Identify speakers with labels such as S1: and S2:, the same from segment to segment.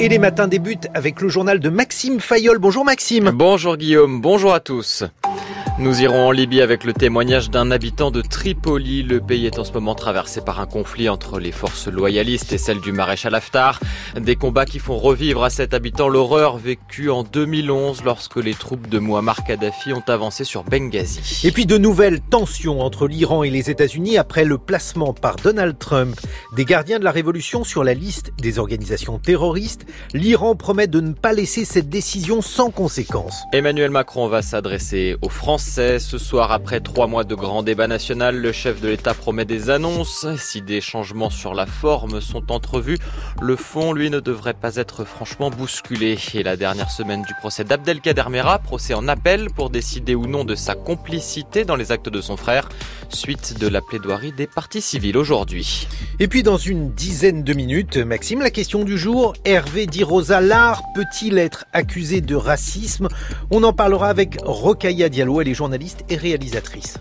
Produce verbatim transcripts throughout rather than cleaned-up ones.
S1: Et les matins débutent avec le journal de Maxime Fayolle. Bonjour Maxime.
S2: Bonjour Guillaume, bonjour à tous. Nous irons en Libye avec le témoignage d'un habitant de Tripoli. Le pays est en ce moment traversé par un conflit entre les forces loyalistes et celles du maréchal Haftar. Des combats qui font revivre à cet habitant l'horreur vécue en deux mille onze lorsque les troupes de Mouammar Kadhafi ont avancé sur Benghazi.
S1: Et puis de nouvelles tensions entre l'Iran et les États-Unis après le placement par Donald Trump des gardiens de la révolution sur la liste des organisations terroristes. L'Iran promet de ne pas laisser cette décision sans conséquences.
S2: Emmanuel Macron va s'adresser aux Français. Ce soir, après trois mois de grand débat national, le chef de l'État promet des annonces. Si des changements sur la forme sont entrevus, le fond, lui, ne devrait pas être franchement bousculé. Et la dernière semaine du procès d'Abdelkader Mera, procès en appel pour décider ou non de sa complicité dans les actes de son frère, suite de la plaidoirie des parties civiles aujourd'hui.
S1: Et puis dans une dizaine de minutes, Maxime, la question du jour, Hervé Di Rosa Lar peut-il être accusé de racisme? On en parlera avec Rokhaya Diallo, elle est journaliste et réalisatrice.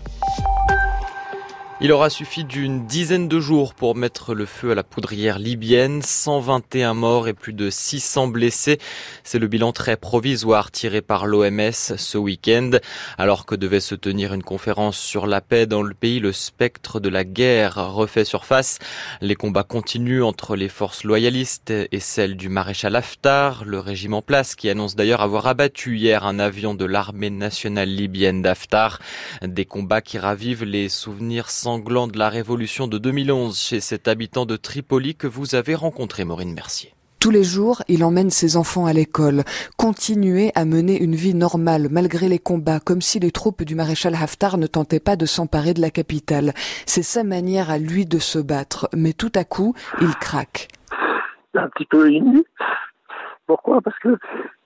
S2: Il aura suffi d'une dizaine de jours pour mettre le feu à la poudrière libyenne. cent vingt et un morts et plus de six cents blessés. C'est le bilan très provisoire tiré par l'O M S ce week-end. Alors que devait se tenir une conférence sur la paix dans le pays, le spectre de la guerre refait surface. Les combats continuent entre les forces loyalistes et celles du maréchal Haftar. Le régime en place qui annonce d'ailleurs avoir abattu hier un avion de l'armée nationale libyenne d'Haftar. Des combats qui ravivent les souvenirs sanglant de la révolution de deux mille onze chez cet habitant de Tripoli que vous avez rencontré, Maureen Mercier.
S3: Tous les jours, il emmène ses enfants à l'école. Continuer à mener une vie normale malgré les combats, comme si les troupes du maréchal Haftar ne tentaient pas de s'emparer de la capitale. C'est sa manière à lui de se battre. Mais tout à coup, il craque.
S4: Un petit peu ému. Pourquoi ? Parce que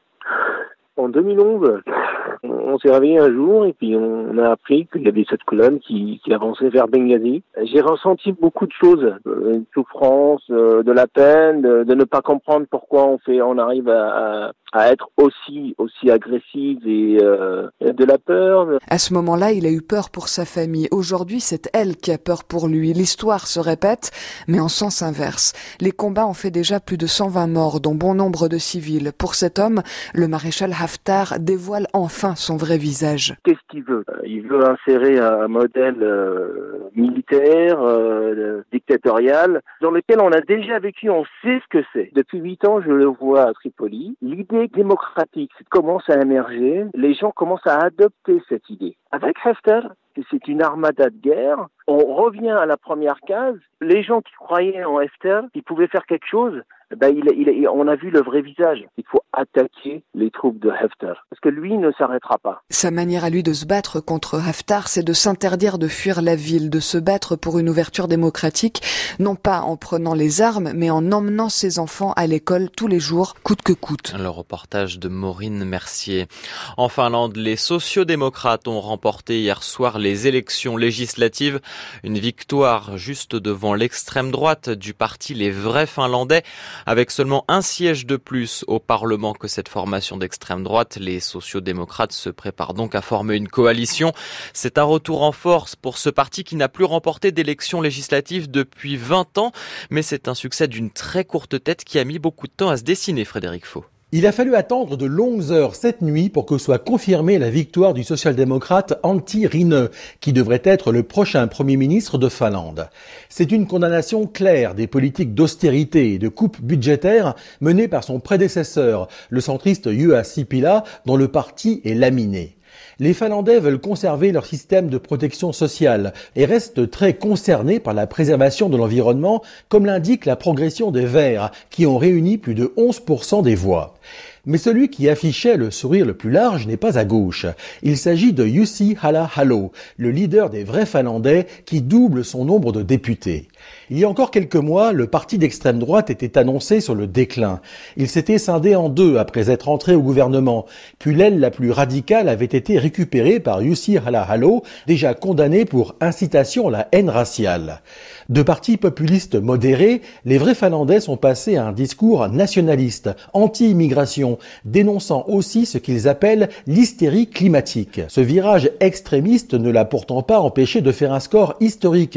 S4: en deux mille onze, on s'est réveillé un jour et puis on a appris qu'il y avait cette colonne qui, qui avançait vers Benghazi. J'ai ressenti beaucoup de choses, une souffrance, de la peine, de, de ne pas comprendre pourquoi on fait, on arrive à, à, à être aussi aussi agressive et euh, de la peur.
S3: À ce moment-là, il a eu peur pour sa famille. Aujourd'hui, c'est elle qui a peur pour lui. L'histoire se répète, mais en sens inverse. Les combats ont fait déjà plus de cent vingt morts, dont bon nombre de civils. Pour cet homme, le maréchal Haftar dévoile enfin son vrai visage.
S4: Qu'est-ce qu'il veut ? Il veut insérer un modèle euh, militaire, euh, dictatorial, dans lequel on a déjà vécu, on sait ce que c'est. Depuis huit ans, je le vois à Tripoli. L'idée démocratique commence à émerger. Les gens commencent à adopter cette idée. Avec Haftar, c'est une armada de guerre. On revient à la première case. Les gens qui croyaient en Haftar, qui pouvaient faire quelque chose, ben il, il, on a vu le vrai visage. Il faut attaquer les troupes de Haftar, parce que lui ne s'arrêtera pas.
S3: Sa manière à lui de se battre contre Haftar, c'est de s'interdire de fuir la ville, de se battre pour une ouverture démocratique, non pas en prenant les armes, mais en emmenant ses enfants à l'école tous les jours, coûte que coûte.
S2: Le reportage de Maureen Mercier. En Finlande, les sociodémocrates ont remporté hier soir les élections législatives. Une victoire juste devant l'extrême droite du parti Les Vrais Finlandais. Avec seulement un siège de plus au Parlement que cette formation d'extrême droite, les sociodémocrates se préparent donc à former une coalition. C'est un retour en force pour ce parti qui n'a plus remporté d'élections législatives depuis vingt ans, mais c'est un succès d'une très courte tête qui a mis beaucoup de temps à se dessiner, Frédéric Faux.
S5: Il a fallu attendre de longues heures cette nuit pour que soit confirmée la victoire du social-démocrate Antti Rinne, qui devrait être le prochain Premier ministre de Finlande. C'est une condamnation claire des politiques d'austérité et de coupe budgétaire menées par son prédécesseur, le centriste Juha Sipilä, dont le parti est laminé. Les Finlandais veulent conserver leur système de protection sociale et restent très concernés par la préservation de l'environnement, comme l'indique la progression des Verts, qui ont réuni plus de onze pour cent des voix. Mais celui qui affichait le sourire le plus large n'est pas à gauche. Il s'agit de Jussi Halla-aho, le leader des vrais Finlandais qui double son nombre de députés. Il y a encore quelques mois, le parti d'extrême droite était annoncé sur le déclin. Il s'était scindé en deux après être entré au gouvernement. Puis l'aile la plus radicale avait été récupérée par Jussi Halla-aho, déjà condamné pour incitation à la haine raciale. De partis populistes modérés, les vrais Finlandais sont passés à un discours nationaliste, anti-immigration, dénonçant aussi ce qu'ils appellent l'hystérie climatique. Ce virage extrémiste ne l'a pourtant pas empêché de faire un score historique.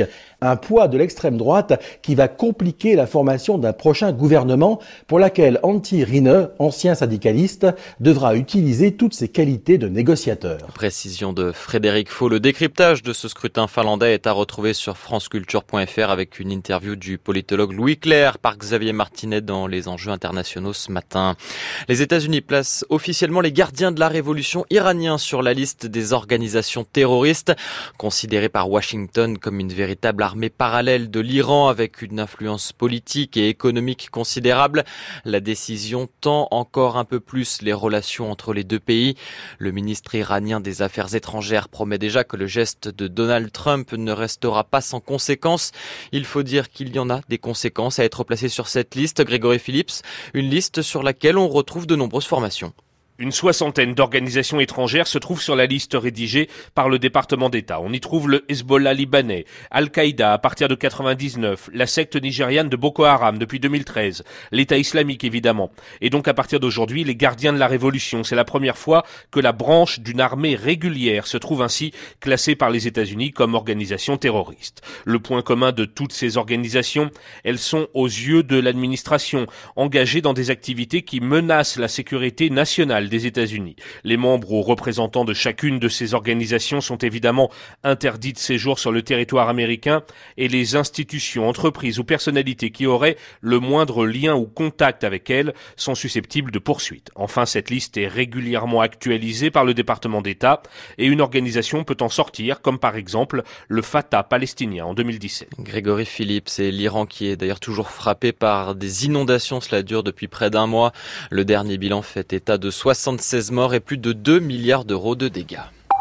S5: Un poids de l'extrême droite qui va compliquer la formation d'un prochain gouvernement pour laquelle Antti Rinne, ancien syndicaliste, devra utiliser toutes ses qualités de négociateur.
S2: Précision de Frédéric Faux. Le décryptage de ce scrutin finlandais est à retrouver sur franceculture point f r avec une interview du politologue Louis Clerc par Xavier Martinet dans les enjeux internationaux ce matin. Les États-Unis placent officiellement les gardiens de la révolution iraniens sur la liste des organisations terroristes, considérées par Washington comme une véritable armée parallèle de l'Iran avec une influence politique et économique considérable. La décision tend encore un peu plus les relations entre les deux pays. Le ministre iranien des Affaires étrangères promet déjà que le geste de Donald Trump ne restera pas sans conséquences. Il faut dire qu'il y en a des conséquences à être placées sur cette liste. Grégory Phillips, une liste sur laquelle on retrouve de nombreuses formations.
S6: Une soixantaine d'organisations étrangères se trouvent sur la liste rédigée par le département d'État. On y trouve le Hezbollah libanais, Al-Qaïda à partir de quatre-vingt-dix-neuf, la secte nigériane de Boko Haram depuis deux mille treize, l'État islamique évidemment. Et donc à partir d'aujourd'hui, les gardiens de la révolution. C'est la première fois que la branche d'une armée régulière se trouve ainsi classée par les États-Unis comme organisation terroriste. Le point commun de toutes ces organisations, elles sont aux yeux de l'administration, engagées dans des activités qui menacent la sécurité nationale des États-Unis. Les membres ou représentants de chacune de ces organisations sont évidemment interdits de séjour sur le territoire américain et les institutions, entreprises ou personnalités qui auraient le moindre lien ou contact avec elles sont susceptibles de poursuites. Enfin, cette liste est régulièrement actualisée par le département d'État et une organisation peut en sortir, comme par exemple le Fatah palestinien en deux mille dix-sept.
S2: Grégory Phillips, et l'Iran qui est d'ailleurs toujours frappé par des inondations, cela dure depuis près d'un mois. Le dernier bilan fait état de soixante-seize morts et plus de deux milliards d'euros de dégâts.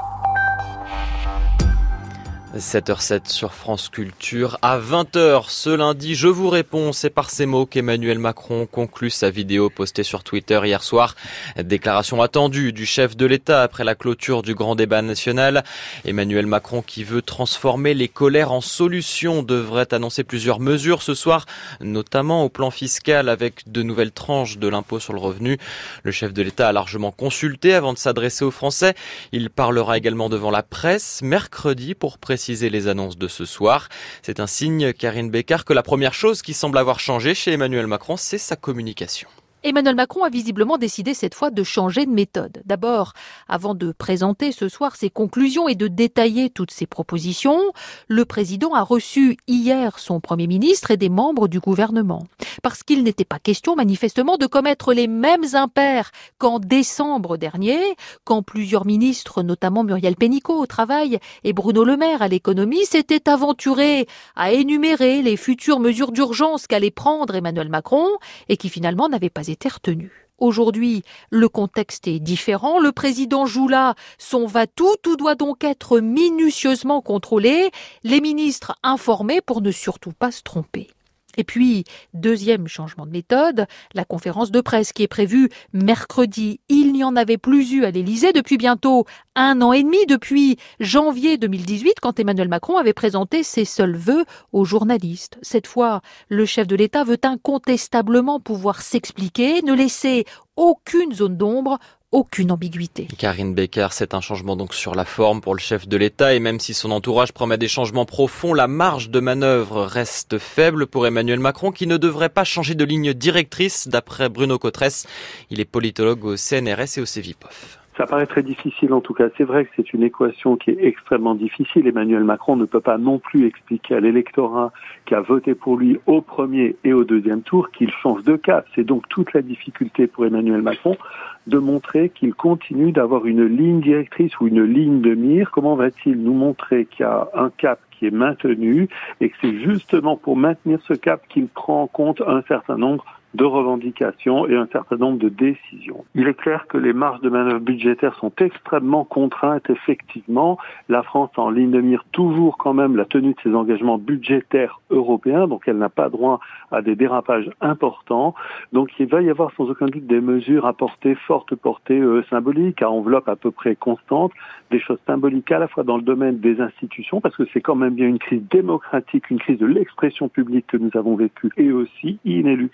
S2: sept heures zéro sept sur France Culture. À vingt heures ce lundi, je vous réponds, c'est par ces mots qu'Emmanuel Macron conclut sa vidéo postée sur Twitter hier soir. Déclaration attendue du chef de l'État après la clôture du grand débat national. Emmanuel Macron, qui veut transformer les colères en solutions, devrait annoncer plusieurs mesures ce soir, notamment au plan fiscal avec de nouvelles tranches de l'impôt sur le revenu. Le chef de l'État a largement consulté avant de s'adresser aux Français. Il parlera également devant la presse mercredi pour préciser les annonces de ce soir. C'est un signe, Karine Bécard, que la première chose qui semble avoir changé chez Emmanuel Macron, c'est sa communication.
S7: Emmanuel Macron a visiblement décidé cette fois de changer de méthode. D'abord, avant de présenter ce soir ses conclusions et de détailler toutes ses propositions, le président a reçu hier son Premier ministre et des membres du gouvernement. Parce qu'il n'était pas question manifestement de commettre les mêmes impairs qu'en décembre dernier, quand plusieurs ministres, notamment Muriel Pénicaud au travail et Bruno Le Maire à l'économie, s'étaient aventurés à énumérer les futures mesures d'urgence qu'allait prendre Emmanuel Macron et qui finalement n'avaient pas été retenues. Aujourd'hui, le contexte est différent. Le président joue là son va-tout. Tout doit donc être minutieusement contrôlé. Les ministres informés pour ne surtout pas se tromper. Et puis, deuxième changement de méthode, la conférence de presse qui est prévue mercredi. Il n'y en avait plus eu à l'Élysée depuis bientôt un an et demi, depuis janvier deux mille dix-huit, quand Emmanuel Macron avait présenté ses seuls vœux aux journalistes. Cette fois, le chef de l'État veut incontestablement pouvoir s'expliquer, ne laisser aucune zone d'ombre, aucune ambiguïté.
S2: Karine Bécard, c'est un changement donc sur la forme pour le chef de l'État et même si son entourage promet des changements profonds, la marge de manœuvre reste faible pour Emmanuel Macron qui ne devrait pas changer de ligne directrice d'après Bruno Cotresse. Il est politologue au C N R S et au Cevipof.
S8: Ça paraît très difficile en tout cas. C'est vrai que c'est une équation qui est extrêmement difficile. Emmanuel Macron ne peut pas non plus expliquer à l'électorat qui a voté pour lui au premier et au deuxième tour qu'il change de cap. C'est donc toute la difficulté pour Emmanuel Macron de montrer qu'il continue d'avoir une ligne directrice ou une ligne de mire. Comment va-t-il nous montrer qu'il y a un cap qui est maintenu et que c'est justement pour maintenir ce cap qu'il prend en compte un certain nombre de revendications et un certain nombre de décisions. Il est clair que les marges de manœuvre budgétaires sont extrêmement contraintes, effectivement. La France a en ligne de mire toujours quand même la tenue de ses engagements budgétaires européens, donc elle n'a pas droit à des dérapages importants. Donc il va y avoir sans aucun doute des mesures à portée, forte portée euh, symbolique, à enveloppe à peu près constante, des choses symboliques à la fois dans le domaine des institutions, parce que c'est quand même bien une crise démocratique, une crise de l'expression publique que nous avons vécue, et aussi inéluctablement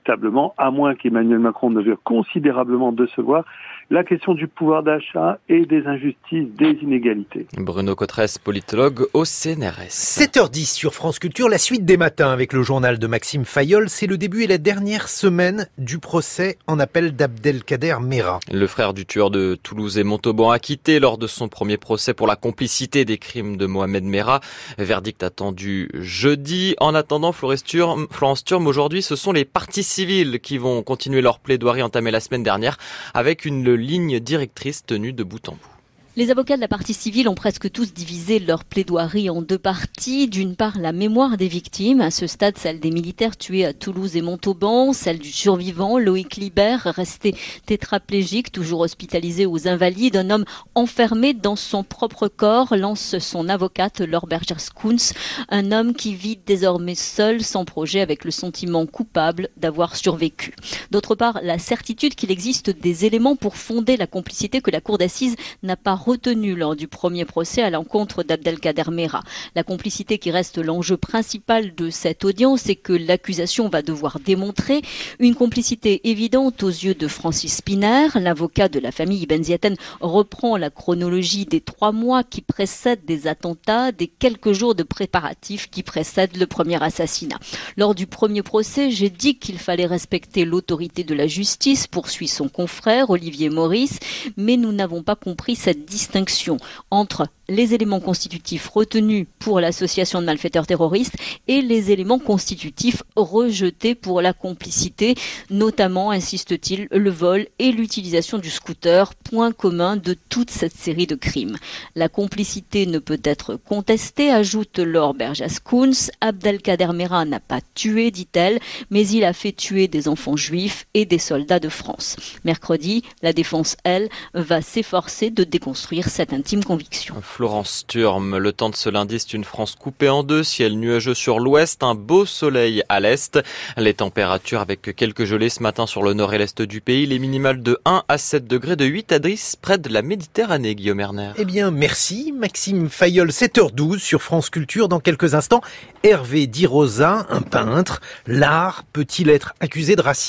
S8: évidemment, à moins qu'Emmanuel Macron ne veuille considérablement décevoir, la question du pouvoir d'achat et des injustices, des inégalités.
S2: Bruno Cotresse, politologue au C N R S.
S1: sept heures dix sur France Culture, la suite des matins avec le journal de Maxime Fayolle. C'est le début et la dernière semaine du procès en appel d'Abdelkader Mera.
S2: Le frère du tueur de Toulouse et Montauban acquitté lors de son premier procès pour la complicité des crimes de Mohamed Mera. Verdict attendu jeudi. En attendant, Florence Turm, Florence Turm, aujourd'hui, ce sont les parties civiles qui vont continuer leur plaidoirie entamée la semaine dernière avec une ligne directrice tenue de bout en bout.
S9: Les avocats de la partie civile ont presque tous divisé leur plaidoirie en deux parties. D'une part, la mémoire des victimes, à ce stade celle des militaires tués à Toulouse et Montauban, celle du survivant Loïc Libert, resté tétraplégique, toujours hospitalisé aux Invalides, un homme enfermé dans son propre corps, lance son avocate Laure Bergers-Koens, un homme qui vit désormais seul, sans projet, avec le sentiment coupable d'avoir survécu. D'autre part, la certitude qu'il existe des éléments pour fonder la complicité que la cour d'assises n'a pas retenu lors du premier procès à l'encontre d'Abdelkader Mera. La complicité qui reste l'enjeu principal de cette audience et que l'accusation va devoir démontrer. Une complicité évidente aux yeux de Francis Spinner. L'avocat de la famille Ben Ziaten reprend la chronologie des trois mois qui précèdent des attentats, des quelques jours de préparatifs qui précèdent le premier assassinat. Lors du premier procès, j'ai dit qu'il fallait respecter l'autorité de la justice, poursuit son confrère Olivier Maurice, mais nous n'avons pas compris cette distinction entre les éléments constitutifs retenus pour l'association de malfaiteurs terroristes et les éléments constitutifs rejetés pour la complicité, notamment, insiste-t-il, le vol et l'utilisation du scooter, point commun de toute cette série de crimes. La complicité ne peut être contestée, ajoute Laure Bergers-Koens. Abdelkader Mera n'a pas tué, dit-elle, mais il a fait tuer des enfants juifs et des soldats de France. Mercredi, la défense, elle, va s'efforcer de déconstruire cette intime conviction.
S2: Florence Turm, le temps de ce lundi, c'est une France coupée en deux, ciel nuageux sur l'ouest, un beau soleil à l'est. Les températures avec quelques gelées ce matin sur le nord et l'est du pays, les minimales de un à sept degrés, de huit à dix près de la Méditerranée, Guillaume Erner.
S1: Eh bien, merci Maxime Fayolle, sept heures douze sur France Culture. Dans quelques instants, Hervé Di Rosa, un peintre. L'art peut-il être accusé de racisme ?